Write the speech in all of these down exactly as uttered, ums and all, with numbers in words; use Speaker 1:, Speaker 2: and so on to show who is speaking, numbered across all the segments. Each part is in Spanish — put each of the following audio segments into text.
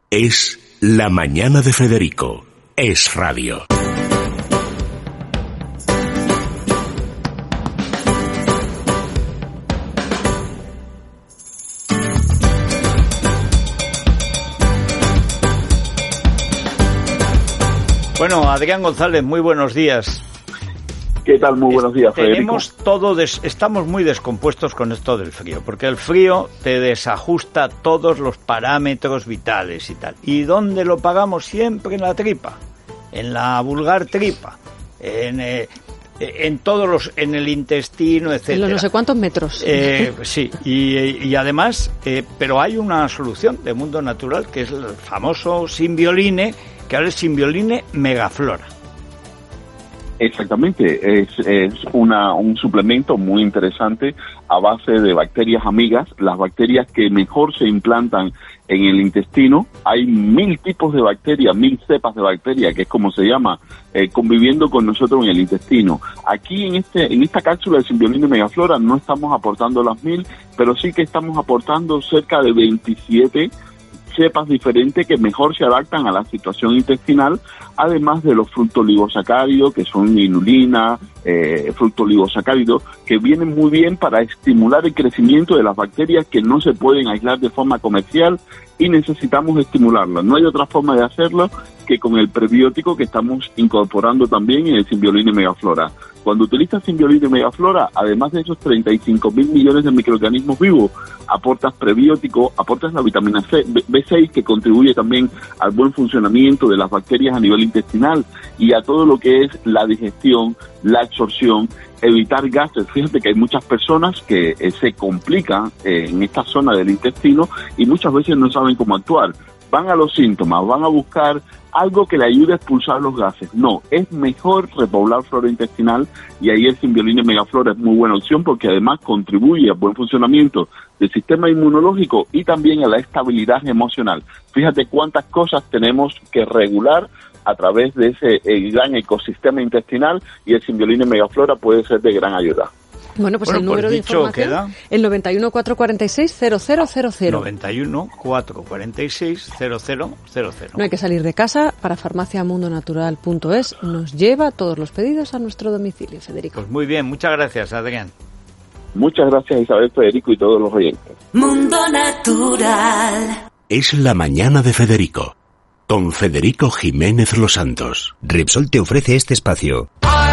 Speaker 1: Es La Mañana de Federico. Es radio.
Speaker 2: Bueno, Adrián González, muy buenos días.
Speaker 3: ¿Qué tal? Muy buenos días, Federico.
Speaker 2: Tenemos todo des, estamos muy descompuestos con esto del frío, porque el frío te desajusta todos los parámetros vitales y tal. ¿Y dónde lo pagamos? Siempre en la tripa, en la vulgar tripa, en, eh, en todos los, en el intestino, etcétera.
Speaker 4: En los no sé cuántos metros.
Speaker 2: Eh, sí, y, y además, eh, pero hay una solución de mundo natural, que es el famoso Simbioline, que ahora es Simbioline Megaflora.
Speaker 3: Exactamente, es, es una, un suplemento muy interesante a base de bacterias amigas, las bacterias que mejor se implantan en el intestino. Hay mil tipos de bacterias, mil cepas de bacterias, que es como se llama, eh, conviviendo con nosotros en el intestino. Aquí en este en esta cápsula de Simbioline Megaflora no estamos aportando las mil, pero sí que estamos aportando cerca de veintisiete cepas diferentes que mejor se adaptan a la situación intestinal, además de los fructoligosacáridos, que son inulina, eh, fructoligosacáridos, que vienen muy bien para estimular el crecimiento de las bacterias que no se pueden aislar de forma comercial y necesitamos estimularlas. No hay otra forma de hacerlo que con el prebiótico que estamos incorporando también en el Simbioline Megaflora. Cuando utilizas Simbioline Megaflora, además de esos treinta y cinco mil millones de microorganismos vivos, aportas prebiótico, aportas la vitamina C, B seis, que contribuye también al buen funcionamiento de las bacterias a nivel intestinal y a todo lo que es la digestión, la absorción, evitar gases. Fíjate que hay muchas personas que eh, se complican eh, en esta zona del intestino y muchas veces no saben cómo actuar. Van a los síntomas, van a buscar algo que le ayude a expulsar los gases. No, es mejor repoblar flora intestinal y ahí el Simbioline Megaflora es muy buena opción porque además contribuye al buen funcionamiento del sistema inmunológico y también a la estabilidad emocional. Fíjate cuántas cosas tenemos que regular a través de ese eh, gran ecosistema intestinal y el Simbioline Megaflora puede ser de gran ayuda.
Speaker 4: Bueno, pues
Speaker 2: bueno,
Speaker 4: el número
Speaker 2: pues
Speaker 4: de
Speaker 2: dicho,
Speaker 4: información,
Speaker 2: queda
Speaker 4: el noventa y uno, cuatrocientos cuarenta y seis, cero cero cero cero.
Speaker 2: noventa y uno, cuatrocientos cuarenta y seis, cero cero cero cero.
Speaker 4: No hay que salir de casa. Para farmacia mundo natural punto es nos lleva todos los pedidos a nuestro domicilio, Federico.
Speaker 2: Pues muy bien, muchas gracias, Adrián.
Speaker 3: Muchas gracias, Isabel, Federico y todos los oyentes.
Speaker 5: Mundo Natural.
Speaker 1: Es La Mañana de Federico, con Federico Jiménez Los Santos.
Speaker 6: Repsol te ofrece este espacio.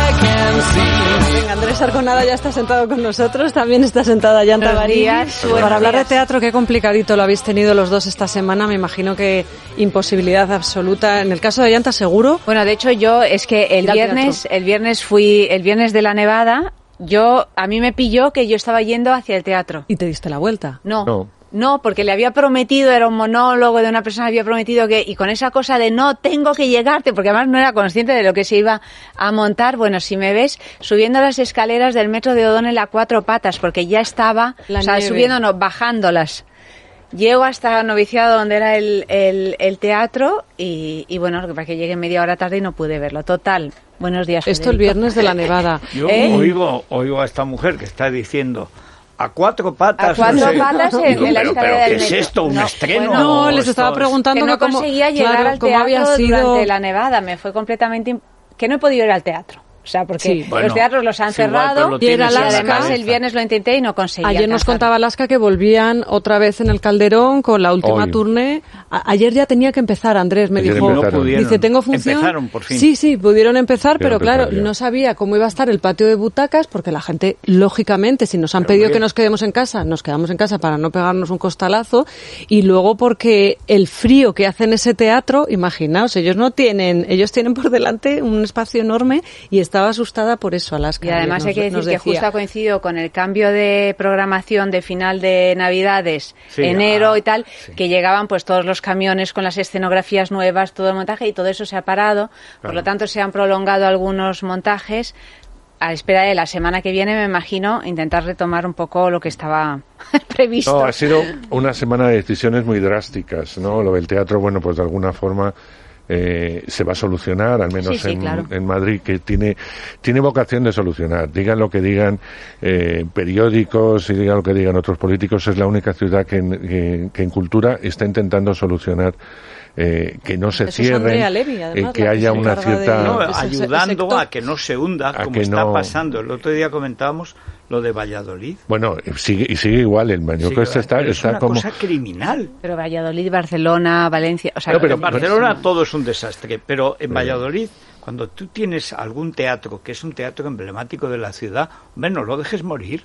Speaker 4: Venga, Andrés Arconada ya está sentado con nosotros, también está sentada Yanta Barini. Para hablar de teatro, qué complicadito lo habéis tenido los dos esta semana, me imagino que imposibilidad absoluta. En el caso de Yanta, seguro.
Speaker 7: Bueno, de hecho yo es que el viernes, el viernes fui, el viernes de la Nevada, yo a mí me pilló que yo estaba yendo hacia el teatro.
Speaker 4: ¿Y te diste la vuelta?
Speaker 7: No. no. No, porque le había prometido, era un monólogo de una persona, había prometido que, y con esa cosa de no, tengo que llegarte, porque además no era consciente de lo que se iba a montar. Bueno, si me ves subiendo las escaleras del metro de O'Donnell a cuatro patas, porque ya estaba,
Speaker 4: la
Speaker 7: o sea,
Speaker 4: nieve.
Speaker 7: subiendo, no, bajándolas. Llego hasta Noviciado, donde era el, el, el teatro, y, y bueno, para que llegue media hora tarde y no pude verlo. Total, buenos días, Federico.
Speaker 4: Esto el viernes de la Nevada.
Speaker 2: Yo
Speaker 7: ¿Eh?
Speaker 2: oigo, oigo a esta mujer que está diciendo... A cuatro patas.
Speaker 7: A cuatro
Speaker 2: no sé.
Speaker 7: patas en,
Speaker 2: Digo,
Speaker 7: en la
Speaker 2: pero,
Speaker 7: escalera
Speaker 2: pero,
Speaker 7: del
Speaker 2: ¿qué es
Speaker 7: metro?
Speaker 2: esto? ¿Un
Speaker 7: no,
Speaker 2: estreno?
Speaker 7: Bueno,
Speaker 4: no, les estaba
Speaker 2: es...
Speaker 4: preguntando
Speaker 7: que no
Speaker 4: cómo,
Speaker 7: conseguía llegar
Speaker 4: claro,
Speaker 7: al
Speaker 4: cómo
Speaker 7: teatro
Speaker 4: había sido...
Speaker 7: durante la Nevada. Me fue completamente... Imp... que no he podido ir al teatro. O sea, porque
Speaker 4: sí.
Speaker 2: bueno,
Speaker 7: los teatros los han cerrado
Speaker 2: igual,
Speaker 4: y era
Speaker 7: y
Speaker 4: Alaska.
Speaker 7: además el viernes lo intenté y no conseguí.
Speaker 4: Ayer nos
Speaker 7: alcanzar.
Speaker 4: contaba Alaska que volvían otra vez en el Calderón con la última
Speaker 8: Hoy.
Speaker 4: tournée. A- ayer ya tenía que empezar, Andrés me
Speaker 8: Ayer
Speaker 4: dijo.
Speaker 8: empezaron.
Speaker 2: No pudieron.
Speaker 4: Dice, tengo función.
Speaker 2: Empezaron, por fin.
Speaker 4: Sí, sí, pudieron empezar, pero
Speaker 8: Pudieron
Speaker 4: claro,
Speaker 8: empezar ya.
Speaker 4: no sabía cómo iba a estar el patio de butacas porque la gente, lógicamente, si nos han
Speaker 2: Pero
Speaker 4: pedido
Speaker 2: bien.
Speaker 4: que nos quedemos en casa, nos quedamos en casa para no pegarnos un costalazo. Y luego porque el frío que hace en ese teatro, imaginaos, ellos no tienen, ellos tienen por delante un espacio enorme y estaba asustada por eso, Alaska.
Speaker 7: Y además
Speaker 4: nos-
Speaker 7: hay que decir
Speaker 4: nos
Speaker 7: que
Speaker 4: decía.
Speaker 7: justo ha coincidido con el cambio de programación de final de Navidades,
Speaker 2: Sí,
Speaker 7: enero
Speaker 2: ah,
Speaker 7: y tal,
Speaker 2: sí.
Speaker 7: que llegaban pues todos los camiones con las escenografías nuevas, todo el montaje y todo eso se ha parado. Por
Speaker 2: Claro.
Speaker 7: lo tanto, se han prolongado algunos montajes. A espera de la semana que viene, me imagino, intentar retomar un poco lo que estaba previsto.
Speaker 8: No, ha sido una semana de decisiones muy drásticas, ¿no? Lo del teatro, bueno, pues de alguna forma eh, se va a solucionar, al menos
Speaker 7: Sí, sí,
Speaker 8: en,
Speaker 7: claro.
Speaker 8: en Madrid, que tiene tiene vocación de solucionar. Digan lo que digan eh, periódicos y digan lo que digan otros políticos, es la única ciudad que en, que, que en cultura está intentando solucionar eh, que no se
Speaker 4: Eso
Speaker 8: cierren,
Speaker 4: Levy, además,
Speaker 8: eh, que haya que una cierta...
Speaker 2: De... No,
Speaker 4: ese,
Speaker 2: ayudando
Speaker 4: ese
Speaker 2: a que no se hunda, como está no... pasando. El otro día comentábamos lo de Valladolid.
Speaker 8: Bueno, sigue, y sigue igual, el yo creo que está,
Speaker 2: es
Speaker 8: está
Speaker 2: una
Speaker 8: como...
Speaker 2: cosa criminal.
Speaker 7: Pero Valladolid, Barcelona, Valencia... O sea,
Speaker 2: no, pero en Barcelona todo es un desastre, pero en Valladolid, cuando tú tienes algún teatro que es un teatro emblemático de la ciudad, hombre, no lo dejes morir.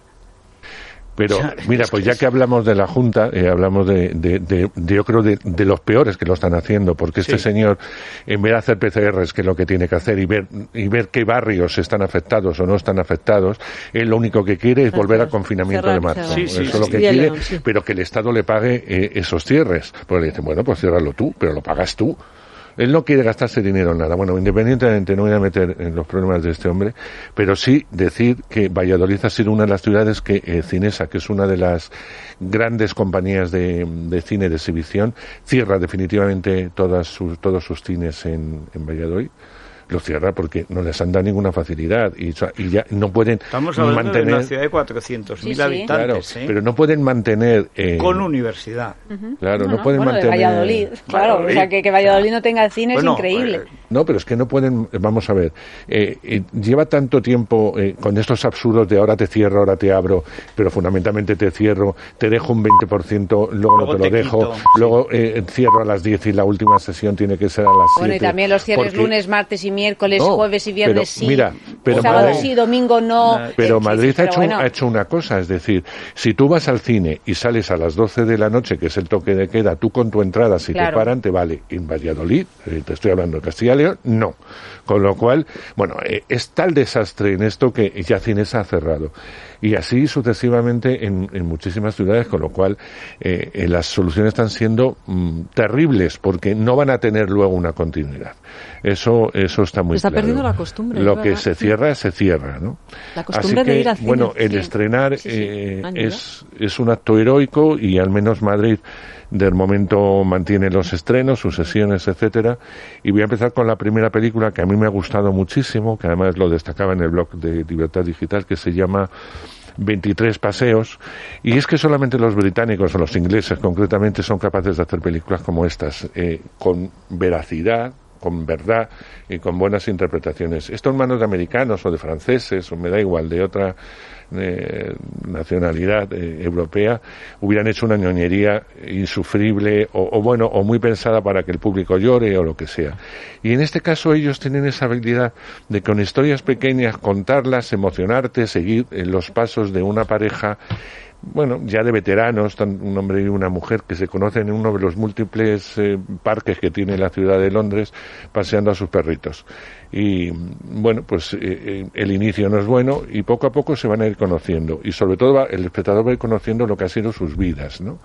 Speaker 8: Pero,
Speaker 2: o sea,
Speaker 8: mira, pues ya que hablamos de la Junta, eh, hablamos de, de, de, de, yo creo, de, de los peores que lo están haciendo, porque este sí. señor, en vez de hacer P C Rs, que es lo que tiene que hacer, y ver y ver qué barrios están afectados o no están afectados, él lo único que quiere es volver al confinamiento de marzo. Sí, sí, Eso es sí, lo que sí, quiere, sí. pero que el Estado le pague eh, esos cierres. Porque le dicen, bueno, pues ciérralo tú, pero lo pagas tú. Él no quiere gastarse dinero en nada. Bueno, independientemente, no voy a meter en los problemas de este hombre, pero sí decir que Valladolid ha sido una de las ciudades que eh, Cinesa, que es una de las grandes compañías de, de cine de exhibición, cierra definitivamente todas sus, todos sus cines en, en Valladolid. Lo cierra porque no les han dado ninguna facilidad y, y ya no pueden
Speaker 2: Estamos hablando
Speaker 8: mantener...
Speaker 2: de una ciudad de cuatrocientos mil sí, sí. habitantes,
Speaker 8: claro,
Speaker 2: ¿eh?
Speaker 8: pero no pueden mantener... Eh...
Speaker 2: Con universidad.
Speaker 7: Uh-huh.
Speaker 8: Claro,
Speaker 7: no,
Speaker 8: no,
Speaker 7: no
Speaker 8: pueden
Speaker 7: bueno,
Speaker 8: mantener...
Speaker 7: de Valladolid, claro, Valladolid. O sea, que, que Valladolid no tenga cine bueno, es increíble.
Speaker 2: Eh...
Speaker 8: No, pero es que no pueden... Vamos a ver, eh, eh, lleva tanto tiempo eh, con estos absurdos de ahora te cierro, ahora te abro, pero fundamentalmente te cierro, te dejo un veinte por ciento, luego, luego no te, te lo dejo, quito, luego sí. eh, cierro a las diez y la última sesión tiene que ser a las siete.
Speaker 7: Bueno, y también los cierres porque... lunes, martes y miércoles, no, jueves y viernes
Speaker 8: pero,
Speaker 7: sí,
Speaker 8: mira, pero
Speaker 7: sábado
Speaker 8: Madrid,
Speaker 7: sí, domingo no.
Speaker 8: Pero
Speaker 7: eh,
Speaker 8: Madrid
Speaker 7: sí, sí,
Speaker 8: ha, hecho,
Speaker 7: bueno.
Speaker 8: ha hecho una cosa, es decir, si tú vas al cine y sales a las doce de la noche, que es el toque de queda, tú con tu entrada, si claro. te paran, te vale. En Valladolid, eh, te estoy hablando de Castilla y León, no. Con lo cual, bueno, eh, es tal desastre en esto que ya Cinesa ha cerrado. Y así sucesivamente en, en muchísimas ciudades, con lo cual eh, eh, las soluciones están siendo mm, terribles porque no van a tener luego una continuidad. Eso eso está muy
Speaker 4: está
Speaker 8: claro.
Speaker 4: perdiendo la costumbre.
Speaker 8: Lo
Speaker 4: ¿verdad?
Speaker 8: que se cierra, se cierra, ¿no?
Speaker 4: La costumbre
Speaker 8: así que,
Speaker 4: de ir al cine.
Speaker 8: bueno, el
Speaker 4: sí.
Speaker 8: estrenar
Speaker 4: sí, sí.
Speaker 8: Eh, es, es un acto heroico y al menos Madrid del momento mantiene los estrenos, sus sesiones, etcétera. Y voy a empezar con la primera película que a mí me ha gustado muchísimo, que además lo destacaba en el blog de Libertad Digital, que se llama veintitrés paseos, y es que solamente los británicos o los ingleses concretamente son capaces de hacer películas como estas, eh, con veracidad, con verdad y con buenas interpretaciones. Esto en manos de americanos o de franceses, o me da igual, de otra eh, nacionalidad eh, europea, hubieran hecho una ñoñería insufrible o, o bueno, o muy pensada para que el público llore o lo que sea. Y en este caso ellos tienen esa habilidad de con historias pequeñas contarlas, emocionarte, seguir en los pasos de una pareja, bueno, ya de veteranos, un hombre y una mujer que se conocen en uno de los múltiples eh, parques que tiene la ciudad de Londres, paseando a sus perritos. Y bueno, pues eh, el inicio no es bueno y poco a poco se van a ir conociendo. Y sobre todo va, el espectador va a ir conociendo lo que han sido sus vidas, ¿no?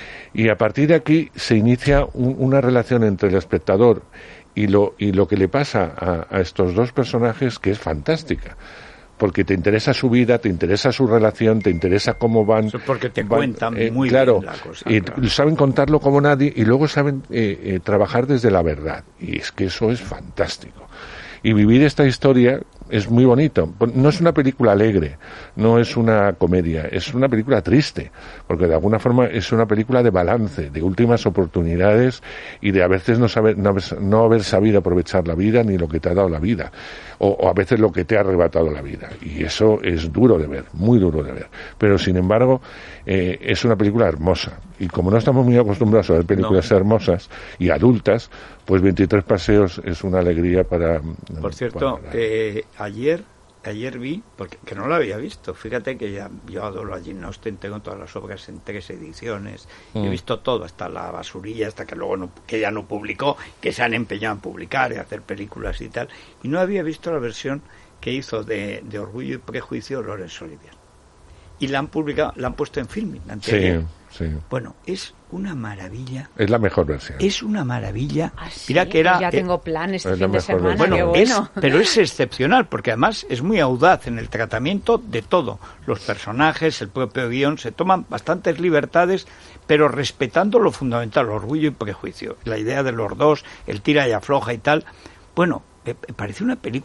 Speaker 8: Y a partir de aquí se inicia un, una relación entre el espectador y lo, y lo que le pasa a, a estos dos personajes que es fantástica. Porque te interesa su vida, te interesa su relación, te interesa cómo van...
Speaker 2: Eso porque te
Speaker 8: van,
Speaker 2: cuentan
Speaker 8: eh,
Speaker 2: muy
Speaker 8: claro,
Speaker 2: bien la cosa.
Speaker 8: Y
Speaker 2: claro.
Speaker 8: saben contarlo como nadie y luego saben eh, eh, trabajar desde la verdad. Y es que eso es fantástico. Y vivir esta historia es muy bonito. No es una película alegre, no es una comedia, es una película triste, porque de alguna forma es una película de balance, de últimas oportunidades y de a veces no saber, no haber, no haber sabido aprovechar la vida ni lo que te ha dado la vida, o, o a veces lo que te ha arrebatado la vida. Y eso es duro de ver, muy duro de ver. Pero sin embargo, eh, es una película hermosa. Y como no estamos muy acostumbrados a ver películas no. hermosas y adultas, pues veintitrés paseos es una alegría para...
Speaker 2: Por cierto, para... Eh, ayer ayer vi, porque que no lo había visto, fíjate que ya yo adoro a Jane Austen, tengo todas las obras en tres ediciones, mm. he visto todo, hasta la basurilla, hasta que luego no, que ya no publicó, que se han empeñado en publicar y hacer películas y tal, y no había visto la versión que hizo de, de Orgullo y Prejuicio Laurence Olivier. Y la han publicado, la han puesto en Filmin anterior.
Speaker 8: Sí, sí.
Speaker 2: Bueno, es una maravilla.
Speaker 8: Es la mejor versión.
Speaker 2: Es una maravilla.
Speaker 7: ¿Ah, sí?
Speaker 2: Mira que era.
Speaker 7: Ya tengo
Speaker 2: eh,
Speaker 7: plan este fin de semana.
Speaker 2: Bueno,
Speaker 7: qué bueno.
Speaker 2: Es, pero es excepcional porque además es muy audaz en el tratamiento de todo. Los personajes, el propio guión, se toman bastantes libertades, pero respetando lo fundamental, Orgullo y Prejuicio. La idea de los dos, el tira y afloja y tal. Bueno, me parece una película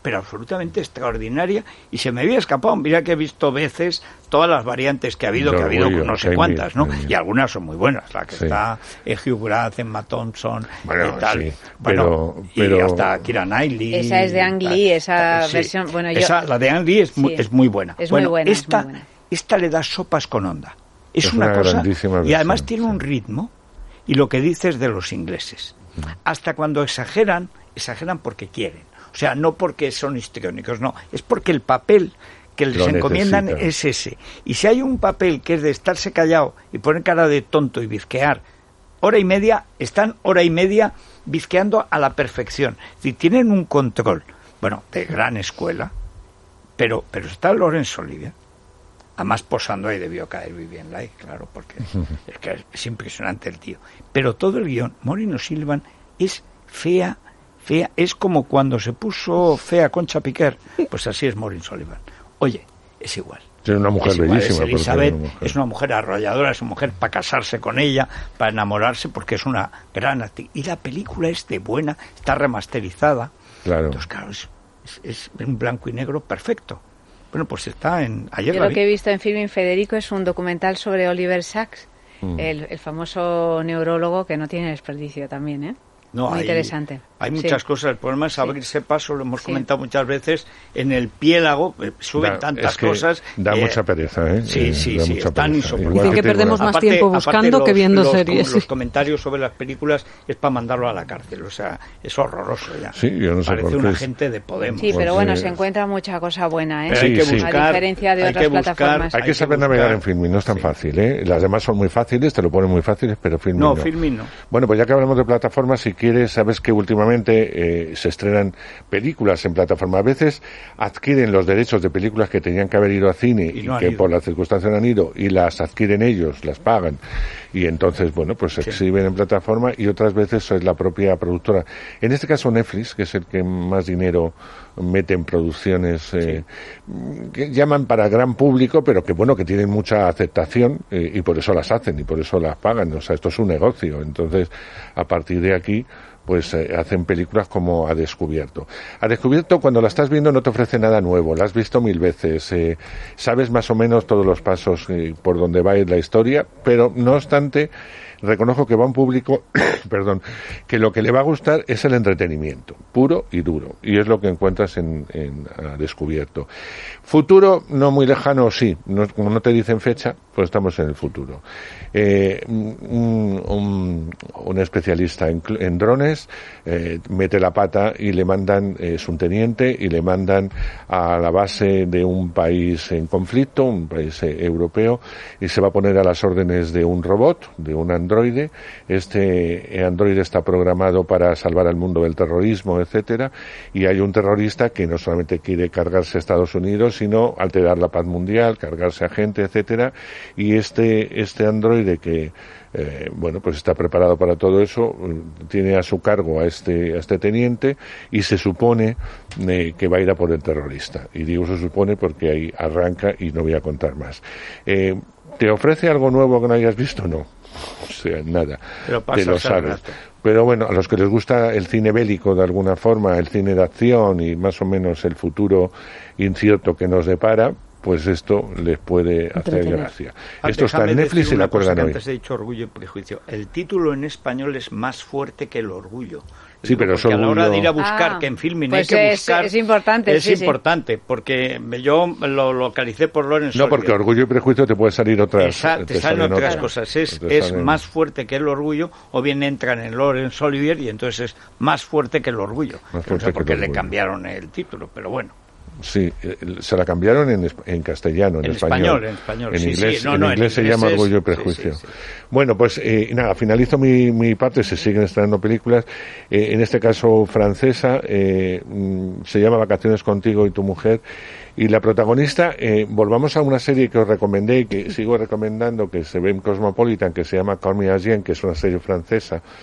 Speaker 2: pero absolutamente extraordinaria, y se me había escapado. Mira que he visto veces todas las variantes que ha habido,
Speaker 8: de
Speaker 2: que ha habido
Speaker 8: Orgullo,
Speaker 2: no sé
Speaker 8: Jaime,
Speaker 2: cuántas, ¿no?
Speaker 8: Jaime.
Speaker 2: Y algunas son muy buenas, la que
Speaker 8: Sí.
Speaker 2: está eh, Hugh Grant, Emma Thompson,
Speaker 8: Bueno,
Speaker 2: y tal.
Speaker 8: sí,
Speaker 2: Bueno,
Speaker 8: pero-
Speaker 2: y
Speaker 8: pero-
Speaker 2: hasta Keira Knightley.
Speaker 7: Esa es de Ang
Speaker 2: tal.
Speaker 7: Lee, esa
Speaker 2: Sí.
Speaker 7: versión, bueno, yo-
Speaker 2: Esa, la de Ang Lee es, muy,
Speaker 7: Sí.
Speaker 2: es muy buena.
Speaker 7: Es muy
Speaker 2: bueno,
Speaker 7: buena, es
Speaker 2: esta,
Speaker 7: muy buena.
Speaker 2: esta le da sopas con onda. Es,
Speaker 8: Es
Speaker 2: una,
Speaker 8: una
Speaker 2: cosa,
Speaker 8: grandísima
Speaker 2: y además
Speaker 8: versión,
Speaker 2: tiene
Speaker 8: sí.
Speaker 2: un ritmo, y lo que dices de los ingleses. Hasta cuando exageran, exageran porque quieren. O sea, no porque son histriónicos, no. Es porque el papel que les
Speaker 8: Lo
Speaker 2: encomiendan
Speaker 8: necesitan.
Speaker 2: es ese. Y si hay un papel que es de estarse callado y poner cara de tonto y bizquear hora y media, están hora y media bizqueando a la perfección. Es decir, tienen un control, bueno, de gran escuela, pero, pero está Laurence Olivier. Además, posando ahí debió caer Vivien Leigh, claro, porque es que es impresionante el tío. Pero todo el guión, Maureen O'Sullivan, es fea, fea. Es como cuando se puso fea Concha Piquer, pues así es Maureen O'Sullivan. Oye, es igual.
Speaker 8: Es una mujer
Speaker 2: Es igual,
Speaker 8: bellísima.
Speaker 2: es
Speaker 8: porque
Speaker 2: Elizabeth,
Speaker 8: una mujer.
Speaker 2: es una mujer arrolladora, es una mujer para casarse con ella, para enamorarse, porque es una gran actriz. Y la película es de buena, está remasterizada.
Speaker 8: Claro.
Speaker 2: Entonces, claro, es, es, es un blanco y negro perfecto. Bueno, pues está en... Ayer
Speaker 7: Yo
Speaker 2: la
Speaker 7: lo
Speaker 2: vi.
Speaker 7: que he visto en Filming Federico es un documental sobre Oliver Sacks,
Speaker 8: Mm.
Speaker 7: el, el famoso neurólogo que no tiene desperdicio también, ¿eh?
Speaker 2: No,
Speaker 7: Muy
Speaker 2: hay,
Speaker 7: interesante.
Speaker 2: Hay
Speaker 7: Sí.
Speaker 2: muchas cosas. El problema es
Speaker 7: Sí.
Speaker 2: abrirse paso, lo hemos
Speaker 7: Sí.
Speaker 2: comentado muchas veces. En el piélago eh, suben
Speaker 8: Da-
Speaker 2: tantas
Speaker 8: es que
Speaker 2: cosas.
Speaker 8: Da
Speaker 2: eh,
Speaker 8: mucha pereza, ¿eh?
Speaker 2: Sí,
Speaker 8: Eh,
Speaker 2: sí,
Speaker 8: da
Speaker 2: sí,
Speaker 8: mucha
Speaker 2: están
Speaker 8: pereza.
Speaker 2: insoportables.
Speaker 8: Igual
Speaker 4: Dicen que
Speaker 8: te digo
Speaker 4: perdemos
Speaker 8: una-
Speaker 4: más tiempo buscando que viendo
Speaker 2: los,
Speaker 4: series.
Speaker 2: Los comentarios sobre las películas es para mandarlo a la cárcel. O sea, es horroroso ya.
Speaker 8: Sí, yo no sé
Speaker 2: Parece
Speaker 8: por qué
Speaker 2: un
Speaker 8: es-
Speaker 2: agente de Podemos.
Speaker 7: Sí, pero
Speaker 8: Porque-
Speaker 7: bueno, se encuentra mucha cosa buena, ¿eh?
Speaker 2: Pero
Speaker 8: Sí,
Speaker 2: hay que
Speaker 8: sí.
Speaker 2: buscar,
Speaker 7: A diferencia de
Speaker 2: hay
Speaker 7: otras
Speaker 2: que buscar-
Speaker 7: plataformas.
Speaker 8: Hay
Speaker 2: hay
Speaker 8: que
Speaker 2: que
Speaker 8: saber
Speaker 2: buscar-
Speaker 8: navegar en Filmin, no es tan
Speaker 2: sí.
Speaker 8: fácil, ¿eh? Las demás son muy fáciles, te lo ponen muy fáciles, pero Filmin no.
Speaker 2: No, Filmin no.
Speaker 8: Bueno, pues ya que hablamos de plataformas, si quieres, sabes que últimamente eh, se estrenan películas en plataforma. A veces adquieren los derechos de películas que tenían que haber ido a cine
Speaker 2: Y
Speaker 8: y,
Speaker 2: no han
Speaker 8: que
Speaker 2: ido.
Speaker 8: por las circunstancias no han ido, y las adquieren ellos, las pagan, y entonces, bueno, pues se
Speaker 2: Sí.
Speaker 8: exhiben en plataforma, y otras veces es la propia productora. En este caso Netflix, que es el que más dinero mete en producciones eh, que llaman para gran público, pero que bueno, que tienen mucha aceptación eh, y por eso las hacen y por eso las pagan. O sea, esto es un negocio. Entonces, a partir de aquí, pues eh, hacen películas como A Descubierto. A Descubierto, cuando la estás viendo, no te ofrece nada nuevo. La has visto mil veces. Eh, sabes más o menos todos los pasos eh, por donde va a ir la historia, pero no obstante, reconozco que va a un público, perdón, que lo que le va a gustar es el entretenimiento, puro y duro, y es lo que encuentras en, en A Descubierto. Futuro, no muy lejano, sí, no, como no te dicen fecha, pues estamos en el futuro. Eh, un, un, un especialista en, en drones eh, mete la pata y le mandan, eh, es un teniente, y le mandan a la base de un país en conflicto, un país eh, europeo, y se va a poner a las órdenes de un robot, de un androide. Este androide está programado para salvar al mundo del terrorismo, etcétera, y hay un terrorista que no solamente quiere cargarse a Estados Unidos, sino alterar la paz mundial, cargarse a gente, etcétera, y este este androide que eh, bueno, pues está preparado para todo eso, tiene a su cargo a este a este teniente, y se supone eh, que va a ir a por el terrorista. Y digo se supone porque ahí arranca, y no voy a contar más. Eh, ¿Te ofrece algo nuevo que no hayas visto? No. O sea, nada.
Speaker 2: Pero
Speaker 8: Te
Speaker 2: pasas
Speaker 8: lo
Speaker 2: el
Speaker 8: sabes.
Speaker 2: rato.
Speaker 8: Pero bueno, a los que les gusta el cine bélico de alguna forma, el cine de acción y más o menos el futuro incierto que nos depara, pues esto les puede hacer
Speaker 4: Entretener.
Speaker 8: gracia.
Speaker 2: Ah,
Speaker 8: Esto está
Speaker 2: déjame
Speaker 8: en Netflix
Speaker 2: decir
Speaker 8: y la
Speaker 2: una cosa
Speaker 8: cuelgan
Speaker 2: que
Speaker 8: hoy.
Speaker 2: Antes he dicho Orgullo y Prejuicio. El título en español es más fuerte que el orgullo.
Speaker 8: Sí,
Speaker 2: Digo,
Speaker 8: pero es
Speaker 2: porque a la hora
Speaker 8: orgullo-
Speaker 2: de ir a buscar,
Speaker 7: Ah,
Speaker 2: que en Filmin
Speaker 7: pues
Speaker 2: hay que
Speaker 7: es-
Speaker 2: buscar...
Speaker 7: es importante,
Speaker 2: Es
Speaker 7: sí, sí.
Speaker 2: importante, porque yo lo localicé por Lorenzo.
Speaker 8: No, porque Orgullo y Prejuicio te puede salir otras.
Speaker 2: Esa- te salen otras cosas. Es,
Speaker 8: te
Speaker 2: es
Speaker 8: salen-
Speaker 2: más fuerte que el orgullo, o bien entran en Laurence Olivier y entonces es más fuerte que el orgullo.
Speaker 8: Más
Speaker 2: No
Speaker 8: fuerte
Speaker 2: sé
Speaker 8: que
Speaker 2: por
Speaker 8: el
Speaker 2: qué le
Speaker 8: orgullo.
Speaker 2: cambiaron el título, pero bueno.
Speaker 8: Sí, eh, se la cambiaron en, es- en castellano, en,
Speaker 2: En español, en español,
Speaker 8: En
Speaker 2: sí,
Speaker 8: inglés,
Speaker 2: sí. No,
Speaker 8: en
Speaker 2: no, en
Speaker 8: inglés se
Speaker 2: inglés
Speaker 8: llama
Speaker 2: es-
Speaker 8: Orgullo y
Speaker 2: sí,
Speaker 8: Prejuicio.
Speaker 2: sí, sí.
Speaker 8: Bueno, pues eh, nada, finalizo mi, mi parte, se siguen estrenando películas, eh, en este caso francesa, eh, mm, se llama Vacaciones contigo y tu mujer, y la protagonista, eh, volvamos a una serie que os recomendé y que sigo recomendando, que se ve en Cosmopolitan, que se llama Call Me Agent, que es una serie francesa,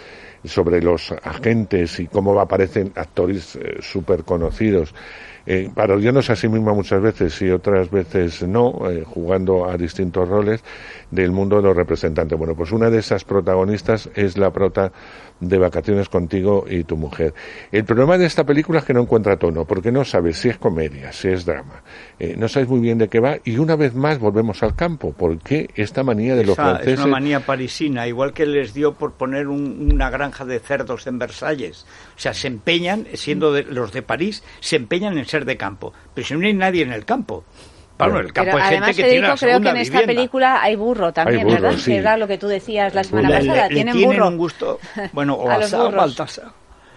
Speaker 8: sobre los agentes y cómo aparecen actores eh, súper conocidos, eh, parodiándose a sí misma muchas veces y otras veces no, eh, jugando a distintos roles del mundo de los representantes. Bueno, pues una de esas protagonistas es la prota de Vacaciones contigo y tu mujer. El problema de esta película es que no encuentra tono, porque no sabes si es comedia, si es drama, eh, no sabes muy bien de qué va, y una vez más volvemos al campo. ¿Por qué esta manía de los
Speaker 2: Esa,
Speaker 8: franceses?
Speaker 2: Es una manía parisina, igual que les dio por poner un, una granja de cerdos en Versalles. O sea, se empeñan, siendo de, los de París, se empeñan en ser de campo, pero si no hay nadie en el campo. Bueno, el campo
Speaker 7: pero
Speaker 2: hay
Speaker 7: además,
Speaker 2: gente que
Speaker 7: Federico,
Speaker 2: tiene la
Speaker 7: creo que en
Speaker 2: vivienda.
Speaker 7: esta película hay burro también,
Speaker 8: hay burro,
Speaker 7: ¿verdad?
Speaker 8: Sí.
Speaker 7: Que era lo que tú decías la semana
Speaker 2: le,
Speaker 7: pasada.
Speaker 2: le,
Speaker 7: ¿Tienen,
Speaker 2: le tienen
Speaker 7: burro?
Speaker 2: un gusto, bueno, o
Speaker 7: A los
Speaker 2: asado o
Speaker 7: burros.
Speaker 2: Baltasar.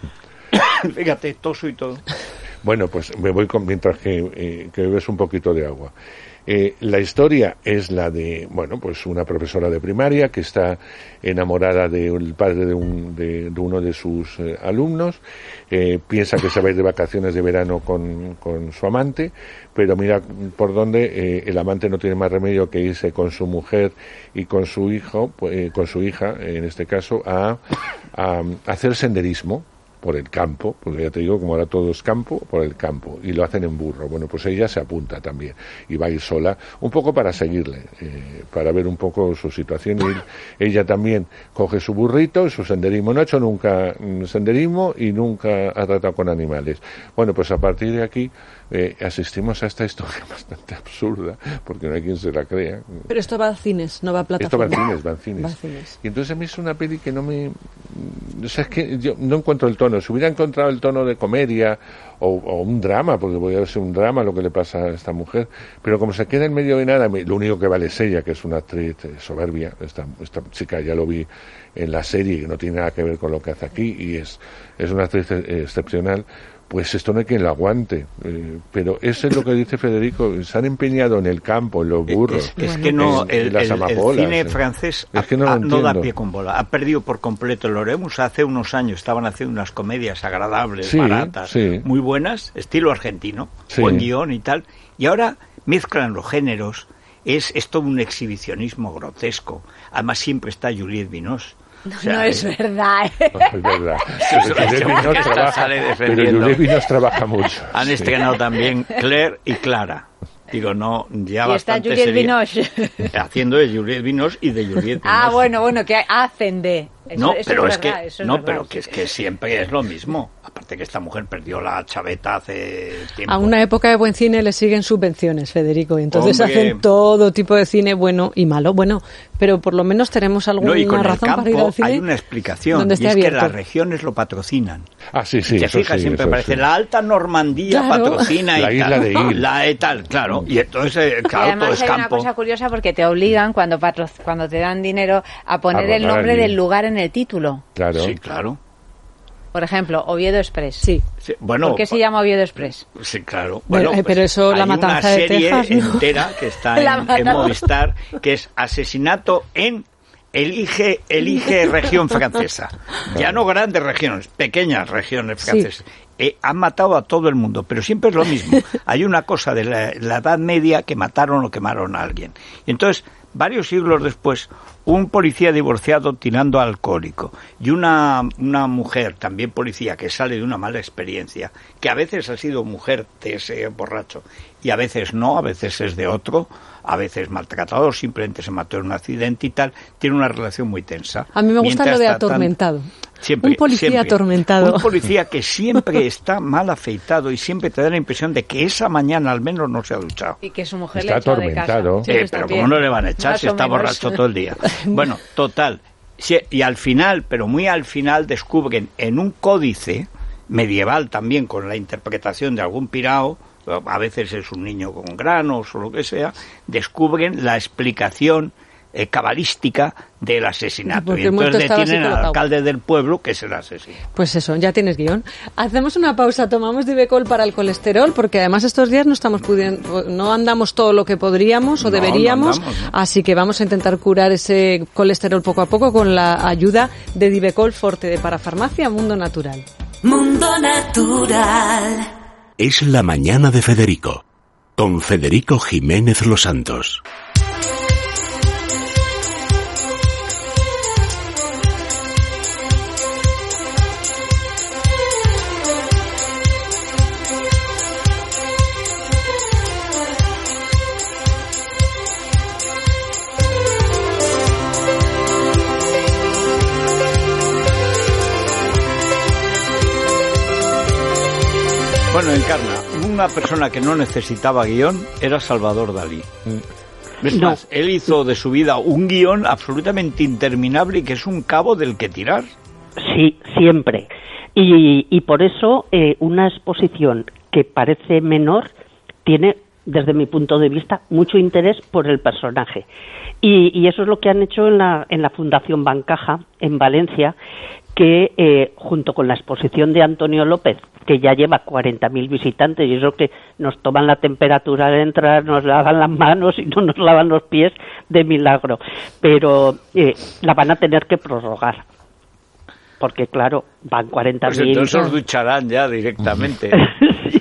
Speaker 2: Fíjate, toso y todo.
Speaker 8: Bueno, pues me voy con, mientras que, eh, que bebes un poquito de agua. Eh, la historia es la de, bueno, pues una profesora de primaria que está enamorada del padre de, un, de, de uno de sus eh, alumnos, eh, piensa que se va a ir de vacaciones de verano con, con su amante, pero mira por dónde eh, el amante no tiene más remedio que irse con su mujer y con su hijo, pues, eh, con su hija, en este caso, a, a, a hacer senderismo por el campo, porque ya te digo, como ahora todo es campo, por el campo, y lo hacen en burro. Bueno, pues ella se apunta también, y va a ir sola, un poco para seguirle, eh, para ver un poco su situación, y ella también coge su burrito, su senderismo, no ha hecho nunca senderismo, y nunca ha tratado con animales. Bueno, pues a partir de aquí, eh, asistimos a esta historia bastante absurda, porque no hay quien se la crea.
Speaker 4: Pero esto va a cines, no va a plataforma.
Speaker 8: Esto va a cines, va a cines.
Speaker 4: Va a cines.
Speaker 8: Y entonces a mí es una peli que no me... O sea, es que yo no encuentro el tono. Si hubiera encontrado el tono de comedia o, o un drama, porque podría ser un drama lo que le pasa a esta mujer, pero como se queda en medio de nada, lo único que vale es ella, que es una actriz soberbia. Esta, esta chica ya lo vi en la serie, que no tiene nada que ver con lo que hace aquí, y es, es una actriz excepcional. Pues esto no hay quien lo aguante, eh, pero eso es lo que dice Federico, se han empeñado en el campo, en los burros,
Speaker 2: es, es que no,
Speaker 8: en,
Speaker 2: el,
Speaker 8: en las
Speaker 2: el,
Speaker 8: amapolas,
Speaker 2: el cine
Speaker 8: eh.
Speaker 2: francés
Speaker 8: es que no,
Speaker 2: a,
Speaker 8: lo
Speaker 2: no da pie con bola, ha perdido por completo el Oremus. Hace unos años estaban haciendo unas comedias agradables,
Speaker 8: sí,
Speaker 2: baratas,
Speaker 8: sí.
Speaker 2: muy buenas, estilo argentino,
Speaker 8: sí.
Speaker 2: buen guión y tal, y ahora mezclan los géneros, es, es todo un exhibicionismo grotesco. Además siempre está Juliette Binoche.
Speaker 7: No,
Speaker 2: O sea,
Speaker 7: no es
Speaker 2: es-
Speaker 7: verdad.
Speaker 8: No, es verdad. Juliette Binoche trabaja,
Speaker 2: sale
Speaker 8: pero
Speaker 2: defendiendo.
Speaker 8: Juliette Binoche trabaja mucho.
Speaker 2: Han
Speaker 8: sí.
Speaker 2: estrenado también Claire y Clara. Digo, no, ya
Speaker 7: Y está
Speaker 2: bastante
Speaker 7: Juliette
Speaker 2: sería-
Speaker 7: Binoche.
Speaker 2: Haciendo de Juliette Binoche y de Juliette Binoche.
Speaker 7: Ah, bueno, bueno, que hacen de... Eso,
Speaker 2: No,
Speaker 7: eso
Speaker 2: pero
Speaker 7: es,
Speaker 2: es,
Speaker 7: verdad,
Speaker 2: que
Speaker 7: eso es
Speaker 2: no,
Speaker 7: verdad.
Speaker 2: pero que es que siempre es lo mismo. Aparte que esta mujer perdió la chaveta hace tiempo.
Speaker 4: A una época de buen cine le siguen subvenciones, Federico, y entonces
Speaker 2: Hombre.
Speaker 4: hacen todo tipo de cine bueno y malo. Bueno, pero por lo menos tenemos alguna
Speaker 2: No, y con el
Speaker 4: razón para ir
Speaker 2: campo
Speaker 4: al cine.
Speaker 2: hay una explicación,
Speaker 4: donde
Speaker 2: y
Speaker 4: esté
Speaker 2: es
Speaker 4: abierto.
Speaker 2: que las regiones lo patrocinan.
Speaker 8: Ah, sí, sí,
Speaker 2: Te
Speaker 8: eso
Speaker 2: fijas,
Speaker 8: sí,
Speaker 2: siempre
Speaker 8: eso
Speaker 2: parece
Speaker 8: sí.
Speaker 2: la Alta Normandía
Speaker 4: Claro.
Speaker 2: patrocina y
Speaker 8: La isla
Speaker 2: tal.
Speaker 8: de Il.
Speaker 2: La de tal, claro. Y entonces, eh,
Speaker 7: Y
Speaker 2: claro, todo
Speaker 7: además
Speaker 2: es
Speaker 7: hay una
Speaker 2: campo.
Speaker 7: cosa curiosa porque te obligan cuando patro- cuando te dan dinero a poner
Speaker 8: A
Speaker 7: el
Speaker 8: rodar
Speaker 7: nombre
Speaker 8: allí.
Speaker 7: del lugar en el título.
Speaker 8: Claro.
Speaker 2: Sí, claro.
Speaker 7: Por ejemplo, Oviedo Express.
Speaker 4: Sí.
Speaker 2: Sí, bueno,
Speaker 7: ¿Por qué se llama Oviedo Express?
Speaker 2: Sí, claro.
Speaker 4: Bueno,
Speaker 2: Bueno,
Speaker 4: eh, pero eso, La
Speaker 2: hay
Speaker 4: Matanza
Speaker 2: una
Speaker 4: de
Speaker 2: serie
Speaker 4: Texas, ¿no?
Speaker 2: entera que está
Speaker 7: La
Speaker 2: en, en
Speaker 7: Matanza.
Speaker 2: Movistar, que es Asesinato en Elige, elige región francesa. Ya no grandes regiones, pequeñas regiones
Speaker 4: Sí.
Speaker 2: francesas. Eh, han matado a todo el mundo, pero siempre es lo mismo. Hay una cosa de la, la Edad Media que mataron o quemaron a alguien. Y entonces, varios siglos después, un policía divorciado tirando a alcohólico y una, una mujer, también policía, que sale de una mala experiencia, que a veces ha sido mujer de ese borracho y a veces no, a veces es de otro, a veces maltratador, simplemente se mató en un accidente y tal, tiene una relación muy tensa.
Speaker 4: A mí me gusta
Speaker 2: Mientras
Speaker 4: lo de
Speaker 2: tratan-
Speaker 4: atormentado.
Speaker 2: Siempre,
Speaker 4: Un policía
Speaker 2: siempre.
Speaker 4: atormentado.
Speaker 2: Un policía que siempre está mal afeitado y siempre te da la impresión de que esa mañana al menos no se ha duchado.
Speaker 7: Y que su mujer
Speaker 8: Está
Speaker 7: le echó de casa.
Speaker 8: atormentado.
Speaker 7: Sí,
Speaker 2: Eh,
Speaker 7: está
Speaker 2: pero
Speaker 7: bien.
Speaker 2: ¿cómo no le van a echar
Speaker 7: Más
Speaker 2: si
Speaker 7: o
Speaker 2: está
Speaker 7: menos.
Speaker 2: borracho todo el día? Bueno, total. Sí, y al final, pero muy al final, descubren en un códice medieval también, con la interpretación de algún pirao, a veces es un niño con granos o lo que sea, descubren la explicación eh, cabalística del asesinato.
Speaker 4: Porque
Speaker 2: Y
Speaker 4: el muerto
Speaker 2: entonces
Speaker 4: estaba
Speaker 2: detienen al
Speaker 4: psicolocado.
Speaker 2: alcalde del pueblo, que es el asesino.
Speaker 4: Pues eso, ya tienes guión. Hacemos una pausa, tomamos Divecol para el colesterol, porque además estos días no estamos pudiendo, no andamos todo lo que podríamos o
Speaker 2: No, no
Speaker 4: deberíamos,
Speaker 2: andamos, ¿no?
Speaker 4: así que vamos a intentar curar ese colesterol poco a poco con la ayuda de Divecol Forte de Parafarmacia Mundo Natural.
Speaker 5: Mundo Natural.
Speaker 1: Es la mañana de Federico, con Federico Jiménez Los Santos.
Speaker 2: Bueno, Encarna, una persona que no necesitaba guión era Salvador Dalí. Es
Speaker 9: No.
Speaker 2: más, él hizo de su vida un guión absolutamente interminable y que es un cabo del que tirar.
Speaker 9: Sí, siempre. Y, y por eso eh, una exposición que parece menor tiene, desde mi punto de vista, mucho interés por el personaje. Y, y eso es lo que han hecho en la, en la Fundación Bancaja, en Valencia, que eh, junto con la exposición de Antonio López, que ya lleva cuarenta mil visitantes, y eso que nos toman la temperatura al entrar, nos lavan las manos y no nos lavan los pies de milagro, pero eh, la van a tener que prorrogar, porque claro, van cuarenta mil...
Speaker 2: Pues entonces os ducharán ya directamente.
Speaker 9: Sí.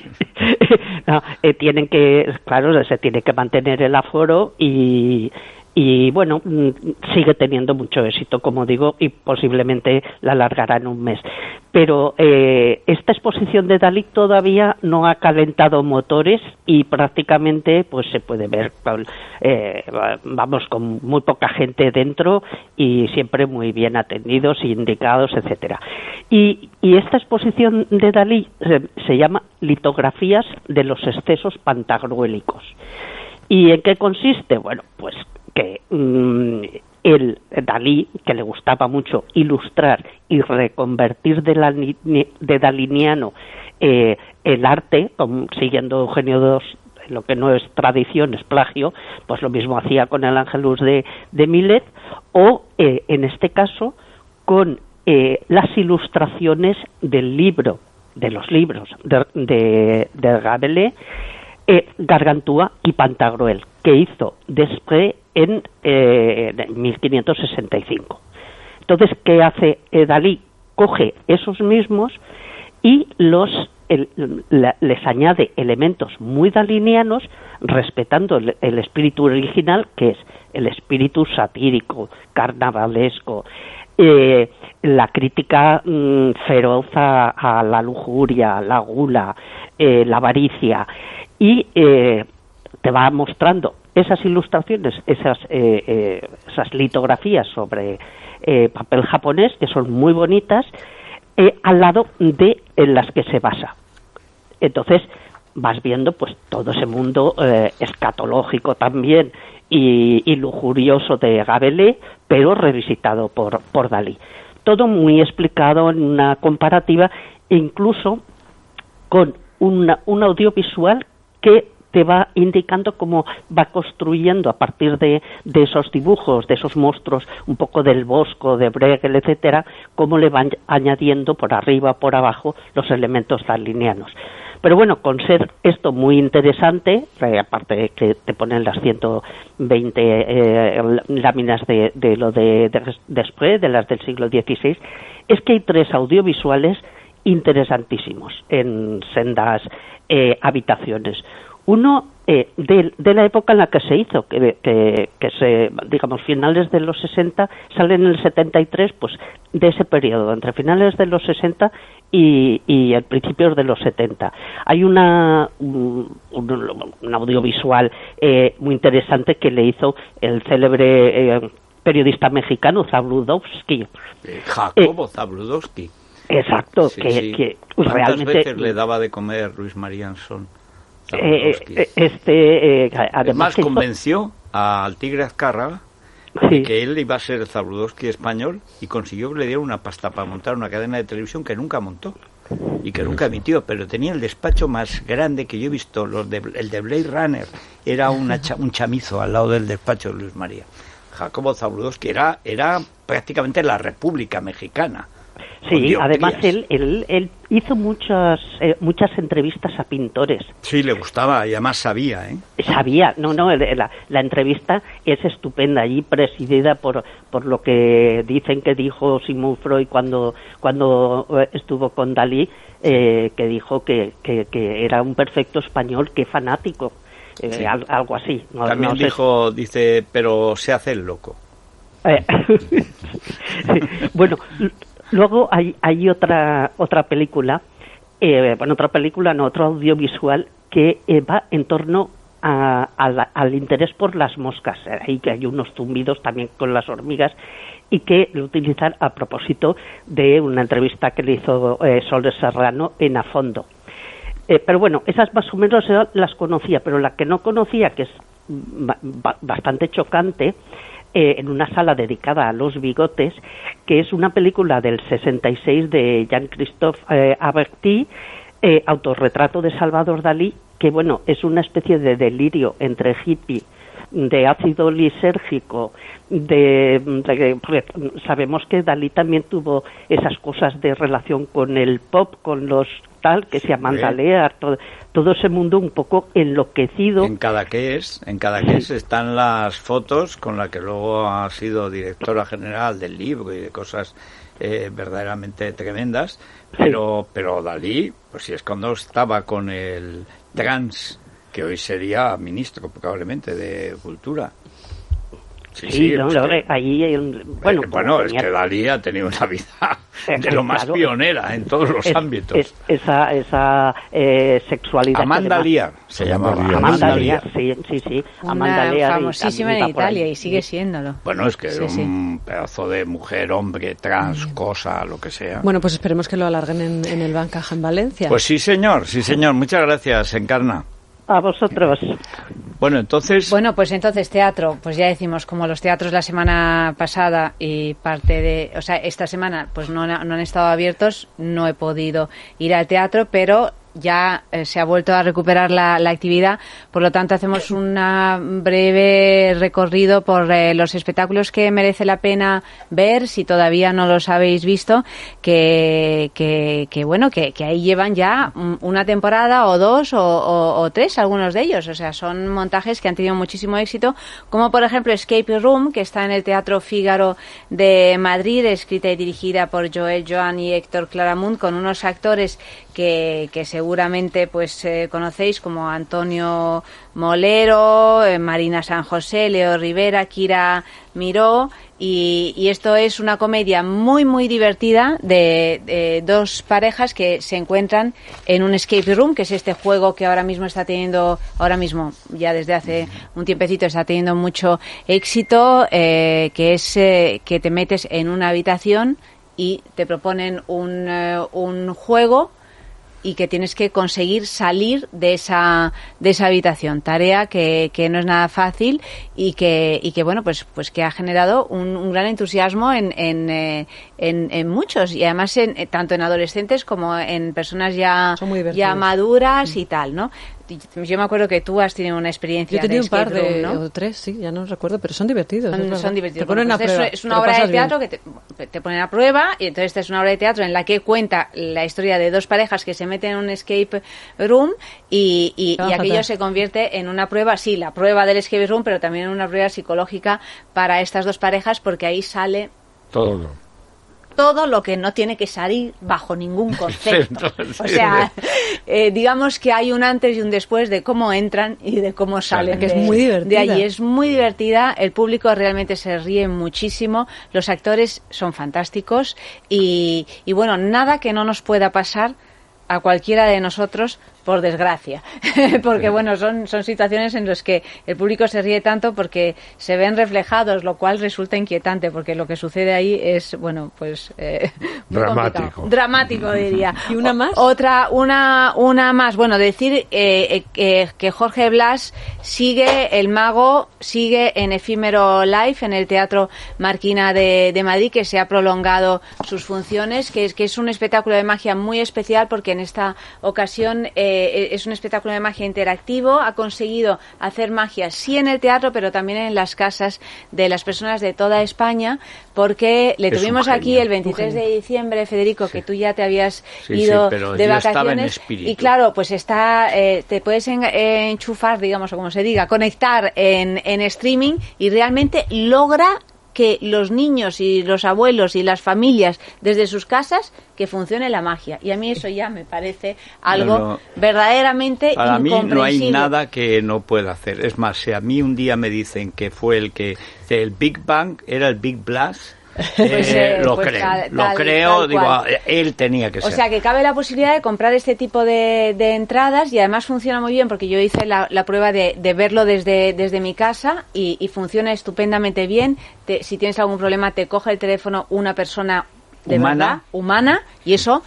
Speaker 9: No, eh, tienen que, claro, se tiene que mantener el aforo y... Y bueno, sigue teniendo mucho éxito, como digo, y posiblemente la alargará en un mes. Pero eh, esta exposición de Dalí todavía no ha calentado motores y prácticamente pues se puede ver, eh, vamos, con muy poca gente dentro y siempre muy bien atendidos, indicados, etcétera. Y, y esta exposición de Dalí se, se llama Litografías de los excesos pantagruélicos. ¿Y en qué consiste? Bueno, pues que mmm, el Dalí, que le gustaba mucho ilustrar y reconvertir de, la, de daliniano eh, el arte, con, siguiendo Eugenio dos, lo que no es tradición, es plagio, pues lo mismo hacía con el Ángelus de, de Millet, o eh, en este caso con eh, las ilustraciones del libro, de los libros de, de, de Rabelais, Eh, Gargantúa y Pantagruel, que hizo Desprez en eh, mil quinientos sesenta y cinco. Entonces, ¿qué hace eh, Dalí? Coge esos mismos y los el, la, les añade elementos muy dalinianos, respetando el, el espíritu original, que es el espíritu satírico, carnavalesco, eh, la crítica mmm, feroz a, a la lujuria, la gula, eh, la avaricia, y eh, te va mostrando esas ilustraciones, esas eh, eh, esas litografías sobre eh, papel japonés, que son muy bonitas, eh, al lado de en las que se basa. Entonces vas viendo pues todo ese mundo eh, escatológico también y, y lujurioso de Rabelais, pero revisitado por, por Dalí. Todo muy explicado en una comparativa, e incluso con una, un audiovisual que te va indicando cómo va construyendo a partir de, de esos dibujos, de esos monstruos, un poco del Bosco, de Bruegel, etcétera, cómo le van añadiendo por arriba, por abajo, los elementos dalinianos. Pero bueno, con ser esto muy interesante, eh, aparte de que te ponen las ciento veinte eh, láminas de, de lo de, de Desprez, de las del siglo dieciséis, es que hay tres audiovisuales interesantísimos en sendas eh, habitaciones. Uno eh, de, de la época en la que se hizo, que, que, que se, digamos, finales de los sesenta, sale en el setenta y tres, pues de ese periodo, entre finales de los sesenta y, y el principios de los setenta. Hay una un, un, un audiovisual eh, muy interesante que le hizo el célebre eh, periodista mexicano Zabludovsky.
Speaker 2: Eh, Jacobo eh, Zabludovsky.
Speaker 9: Exacto,
Speaker 2: sí,
Speaker 9: que,
Speaker 2: sí.
Speaker 9: que
Speaker 2: ¿Cuántas
Speaker 9: realmente
Speaker 2: veces le daba de comer Luis María Ansón?
Speaker 9: Eh, este, eh, además
Speaker 2: Además convenció al Tigre Azcárraga
Speaker 9: sí.
Speaker 2: de que él iba a ser el Zabludovsky español, y consiguió que le diera una pasta para montar una cadena de televisión que nunca montó y que nunca emitió, pero tenía el despacho más grande que yo he visto. Los de, el de Blade Runner era una cha, un chamizo al lado del despacho de Luis María. Jacobo Zabludovsky era, era prácticamente la República Mexicana.
Speaker 9: Sí, además él, él, él hizo muchas eh, muchas entrevistas a pintores.
Speaker 2: Sí, le gustaba y además sabía, ¿eh?
Speaker 9: Sabía, no, no, la, la entrevista es estupenda, allí presidida por por lo que dicen que dijo Sigmund Freud cuando cuando estuvo con Dalí, eh, que dijo que, que, que era un perfecto español, que fanático, eh, sí. al, algo así. No,
Speaker 2: También
Speaker 9: no sé.
Speaker 2: dijo, dice, pero se hace el loco.
Speaker 9: Eh, bueno, luego hay hay otra otra película, eh, bueno, otra película, no, otro audiovisual que eh, va en torno a, a la, al interés por las moscas. Ahí que hay unos zumbidos también con las hormigas, y que lo utilizan a propósito de una entrevista que le hizo eh, Sol Serrano en A Fondo. Eh, pero bueno, esas más o menos las conocía, pero la que no conocía, que es ba- ba- bastante chocante, eh, en una sala dedicada a los bigotes, que es una película del sesenta y seis de Jean-Christophe eh, Averty, eh, autorretrato de Salvador Dalí, que bueno, es una especie de delirio entre hippie, de ácido lisérgico, de, de porque sabemos que Dalí también tuvo esas cosas de relación con el pop, con los tal, que se llaman Dalear, todo, todo ese mundo un poco enloquecido.
Speaker 2: En Cadaqués, en Cadaqués están las fotos con las que luego ha sido directora general del libro y de cosas eh, verdaderamente tremendas, pero, pero Dalí, pues si es cuando estaba con el trans, que hoy sería ministro probablemente de Cultura.
Speaker 9: Sí, sí, no,
Speaker 2: es
Speaker 9: no,
Speaker 2: que,
Speaker 9: ahí hay un, bueno,
Speaker 2: eh, bueno es
Speaker 9: tenía,
Speaker 2: que Dalí ha tenido una vida de lo más
Speaker 9: claro,
Speaker 2: pionera en todos los
Speaker 9: es,
Speaker 2: ámbitos.
Speaker 9: Es, esa esa eh, sexualidad.
Speaker 2: Amanda Lear se llamaba.
Speaker 9: Amanda, Amanda Lear, sí, sí, sí.
Speaker 7: Una
Speaker 9: Amanda Lear,
Speaker 7: famosísima en Italia y sigue siéndolo.
Speaker 2: Bueno, es que
Speaker 7: sí,
Speaker 2: era
Speaker 7: sí.
Speaker 2: un pedazo de mujer, hombre, trans, cosa, lo que sea.
Speaker 4: Bueno, pues esperemos que lo alarguen en, en el Bancaja en Valencia.
Speaker 2: Pues sí, señor, sí, señor. Muchas gracias, Encarna.
Speaker 9: A vosotros.
Speaker 2: Bueno, entonces...
Speaker 7: Bueno, pues entonces teatro, pues ya decimos, como los teatros la semana pasada y parte de... O sea, esta semana pues no, no han estado abiertos, no he podido ir al teatro, pero ya eh, se ha vuelto a recuperar la, la actividad, por lo tanto hacemos un breve recorrido por eh, los espectáculos que merece la pena ver, si todavía no los habéis visto, que, que, que bueno, que, que ahí llevan ya una temporada o dos o, o, o tres, algunos de ellos, o sea, son montajes que han tenido muchísimo éxito, como por ejemplo Escape Room, que está en el Teatro Fígaro de Madrid, escrita y dirigida por Joel Joan y Héctor Claramunt, con unos actores que, que seguramente pues eh, conocéis, como Antonio Molero, eh, Marina San José, Leo Rivera, Kira Miró, y, y esto es una comedia muy muy divertida de, de dos parejas que se encuentran en un escape room, que es este juego que ahora mismo está teniendo, ahora mismo ya desde hace un tiempecito está teniendo mucho éxito, eh, que es eh, que te metes en una habitación y te proponen un, eh, un juego y que tienes que conseguir salir de esa de esa habitación, tarea que, que no es nada fácil y que y que bueno pues pues que ha generado un, un gran entusiasmo en en, eh, en en muchos, y además en, tanto en adolescentes como en personas ya ya maduras y tal, ¿no? Yo me acuerdo que tú has tenido una experiencia.
Speaker 4: Yo he tenido un par de,
Speaker 7: room, ¿no?
Speaker 4: o tres, sí, ya no recuerdo, pero son divertidos.
Speaker 7: Son, son divertidos.
Speaker 4: Te ponen
Speaker 7: bueno,
Speaker 4: a
Speaker 7: pues
Speaker 4: prueba.
Speaker 7: Es una obra de teatro bien. que te, te ponen a prueba, y entonces esta es una obra de teatro en la que cuenta la historia de dos parejas que se meten en un escape room y, y, y aquello se convierte en una prueba, sí, la prueba del escape room, pero también en una prueba psicológica para estas dos parejas, porque ahí sale
Speaker 8: todo.
Speaker 7: todo lo que no tiene que salir bajo ningún concepto. O sea, eh, digamos que hay un antes y un después de cómo entran y de cómo salen.
Speaker 4: Que
Speaker 7: de,
Speaker 4: es muy divertida.
Speaker 7: De allí es muy divertida, el público realmente se ríe muchísimo, los actores son fantásticos y, y bueno, nada que no nos pueda pasar a cualquiera de nosotros, por desgracia, porque bueno, son son situaciones en las que el público se ríe tanto porque se ven reflejados, lo cual resulta inquietante, porque lo que sucede ahí es, bueno, pues eh,
Speaker 8: dramático,
Speaker 7: complicado. dramático diría.
Speaker 4: ¿Y una más?
Speaker 7: O, otra, una una más, bueno, decir eh, eh, que Jorge Blas sigue, el mago sigue en Efímero Live en el Teatro Marquina de, de Madrid, que se ha prolongado sus funciones, que es que es un espectáculo de magia muy especial, porque en esta ocasión eh, es un espectáculo de magia interactivo, ha conseguido hacer magia sí en el teatro, pero también en las casas de las personas de toda España, porque le es tuvimos aquí el veintitrés de diciembre, Federico, sí. que tú ya te habías sí, ido sí, de vacaciones, y claro, pues está, eh, te puedes en, eh, enchufar, digamos, o como se diga, conectar en, en streaming, y realmente logra que los niños y los abuelos y las familias desde sus casas, que funcione la magia. Y a mí eso ya me parece algo no, no. verdaderamente
Speaker 2: para
Speaker 7: incomprensible.
Speaker 2: Mí no hay nada que no pueda hacer. Es más, si a mí un día me dicen que fue el que el Big Bang era el Big Blast, Pues, eh, lo pues creo, tal, lo tal, creo, tal digo, él tenía que ser.
Speaker 7: O sea, que cabe la posibilidad de comprar este tipo de, de entradas, y además funciona muy bien, porque yo hice la, la prueba de, de verlo desde, desde mi casa y, y funciona estupendamente bien. Te, si tienes algún problema, te coge el teléfono una persona de
Speaker 2: humana,
Speaker 7: verdad, humana, y eso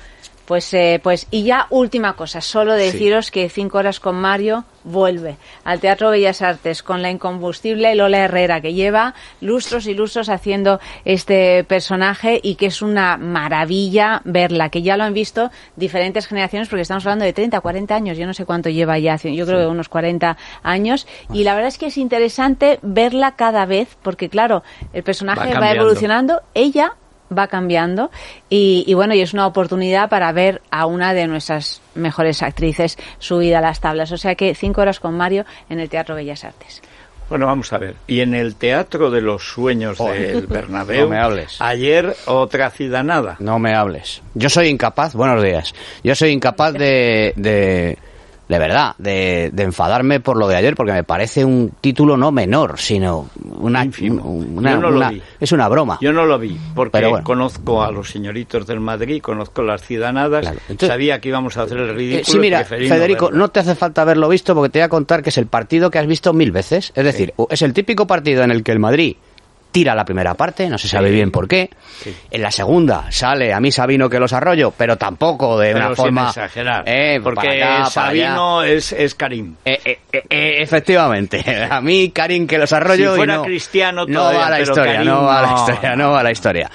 Speaker 7: Pues, eh, pues, y ya última cosa, solo deciros sí. que Cinco Horas con Mario vuelve al Teatro Bellas Artes con la incombustible Lola Herrera, que lleva lustros y lustros haciendo este personaje y que es una maravilla verla, que ya lo han visto diferentes generaciones, porque estamos hablando de treinta, cuarenta años, yo no sé cuánto lleva ya, yo creo sí. que unos cuarenta años, y la verdad es que es interesante verla cada vez, porque claro, el personaje va, va evolucionando, ella va cambiando y, y bueno, y es una oportunidad para ver a una de nuestras mejores actrices subida a las tablas. O sea que Cinco Horas con Mario en el Teatro Bellas Artes.
Speaker 2: Bueno, vamos a ver. Y en el Teatro de los Sueños oh, del Bernabéu,
Speaker 10: no me hables.
Speaker 2: Ayer otra ciudadanada.
Speaker 10: No me hables. Yo soy incapaz, buenos días, yo soy incapaz de... de... de verdad, de, de enfadarme por lo de ayer, porque me parece un título no menor, sino una, una,
Speaker 2: Yo no
Speaker 10: una
Speaker 2: lo vi.
Speaker 10: es una broma.
Speaker 2: Yo no lo vi, porque
Speaker 10: bueno.
Speaker 2: conozco a los señoritos del Madrid, conozco las ciudadanadas, claro. Entonces, sabía que íbamos a hacer el ridículo.
Speaker 10: Eh, sí, mira, Federico, no, no te hace falta haberlo visto, porque te voy a contar que es el partido que has visto mil veces. Es decir, sí. es el típico partido en el que el Madrid tira la primera parte, no se sabe sí. bien por qué. Sí. En la segunda sale a mí Sabino que los arroyo, pero tampoco de
Speaker 2: pero
Speaker 10: una forma...
Speaker 2: sin exagerar,
Speaker 10: eh,
Speaker 2: porque acá, Sabino es, es Karim.
Speaker 10: Eh, eh, eh, eh, efectivamente, a mí Karim que los arroyo...
Speaker 2: Si fuera
Speaker 10: y no,
Speaker 2: cristiano
Speaker 10: no
Speaker 2: todavía,
Speaker 10: va a la
Speaker 2: pero
Speaker 10: historia,
Speaker 2: Karim,
Speaker 10: no va a la
Speaker 2: no.
Speaker 10: historia, no va a la historia.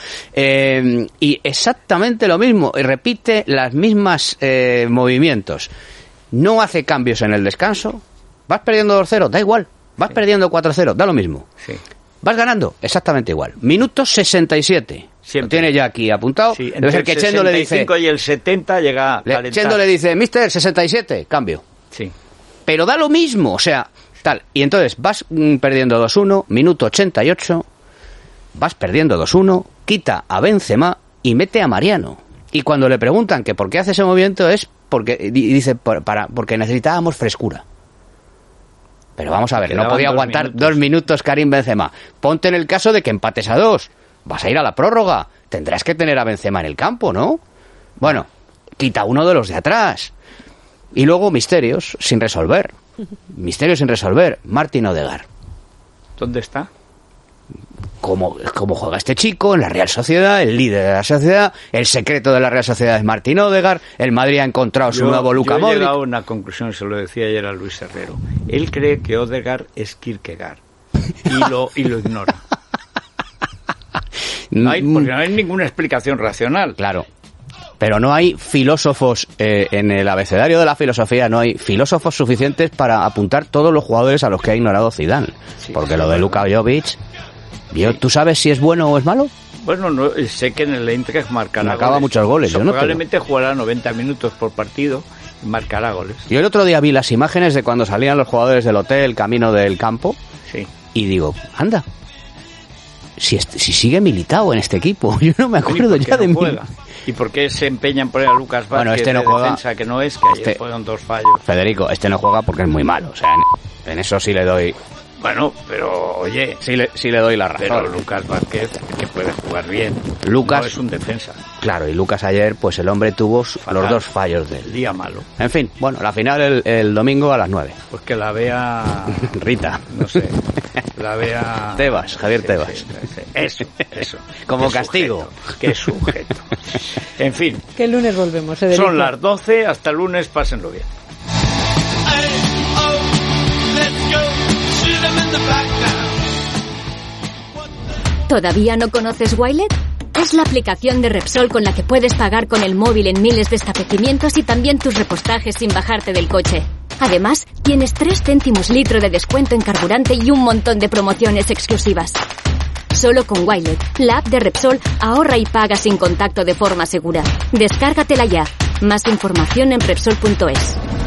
Speaker 10: Eh, y exactamente lo mismo, y repite las mismas eh, movimientos. No hace cambios en el descanso, vas perdiendo dos cero, da igual, vas sí. perdiendo cuatro cero, da lo mismo.
Speaker 2: Sí.
Speaker 10: Vas ganando, exactamente igual. Minuto sesenta y siete. Siempre. Lo tiene ya aquí apuntado.
Speaker 2: Sí, entre el que Chendo le dice, y el setenta llega a
Speaker 10: le, Chendo le dice, mister, sesenta y siete, cambio.
Speaker 2: Sí.
Speaker 10: Pero da lo mismo, o sea, tal. Y entonces vas mm, perdiendo dos uno, minuto ochenta y ocho, vas perdiendo dos uno, quita a Benzema y mete a Mariano. Y cuando le preguntan que por qué hace ese movimiento es porque dice para porque necesitábamos frescura. Pero vamos a ver, no podía aguantar minutos. dos minutos Karim Benzema. Ponte en el caso de que empates a dos. Vas a ir a la prórroga. Tendrás que tener a Benzema en el campo, ¿no? Bueno, quita uno de los de atrás. Y luego misterios sin resolver. Misterios sin resolver. Martín Odegaard.
Speaker 2: ¿Dónde está?
Speaker 10: Como, como juega este chico en la Real Sociedad, el líder de la sociedad, el secreto de la Real Sociedad es Martín Odegaard, el Madrid ha encontrado yo, su nuevo Luka Modric.
Speaker 2: Yo he llegado a una conclusión, se lo decía ayer a Luis Herrero. Él cree que Odegaard es Kierkegaard y lo, y lo ignora. No hay, porque no hay ninguna explicación racional.
Speaker 10: Claro. Pero no hay filósofos, eh, en el abecedario de la filosofía, no hay filósofos suficientes para apuntar todos los jugadores a los que ha ignorado Zidane. Sí, porque sí, lo de Luka Jovic... Yo, ¿tú sabes si es bueno o es malo?
Speaker 2: Bueno, no, sé que en el Eintracht marcará
Speaker 10: acaba goles. muchos goles.
Speaker 2: O sea,
Speaker 10: yo no
Speaker 2: probablemente tengo. jugará noventa minutos por partido y marcará goles.
Speaker 10: Yo el otro día vi las imágenes de cuando salían los jugadores del hotel camino del campo.
Speaker 2: Sí.
Speaker 10: Y digo, anda, si, este, si sigue Militao en este equipo. Yo no me acuerdo ya no de mí.
Speaker 2: ¿Y por qué se empeñan por a Lucas Vázquez
Speaker 10: bueno, este no
Speaker 2: de
Speaker 10: juega,
Speaker 2: defensa, que no es, que ayer este, fueron dos fallos?
Speaker 10: Federico, este no juega porque es muy malo. O sea, en, en eso sí le doy...
Speaker 2: Bueno, pero oye,
Speaker 10: sí le, sí le doy la razón.
Speaker 2: Pero Lucas Vázquez, que puede jugar bien,
Speaker 10: Lucas
Speaker 2: no es un defensa.
Speaker 10: Claro, y Lucas ayer, pues el hombre tuvo Fatal, los dos fallos de él.
Speaker 2: El día malo.
Speaker 10: En fin, bueno, la final el, el domingo a las nueve.
Speaker 2: Pues que la vea...
Speaker 10: Rita.
Speaker 2: No sé, la vea...
Speaker 10: Tebas, Javier
Speaker 2: sí,
Speaker 10: Tebas.
Speaker 2: Sí, sí, eso, eso.
Speaker 10: Como qué castigo.
Speaker 2: Sujeto, qué sujeto. En fin.
Speaker 4: Que el lunes volvemos, Federico.
Speaker 2: Son las doce, hasta el lunes, pásenlo bien.
Speaker 11: ¿Todavía no conoces Wilet? Es la aplicación de Repsol con la que puedes pagar con el móvil en miles de establecimientos y también tus repostajes sin bajarte del coche. Además, tienes tres céntimos litro de descuento en carburante y un montón de promociones exclusivas. Solo con Wilet, la app de Repsol, ahorra y paga sin contacto de forma segura. Descárgatela ya. Más información en Repsol punto es.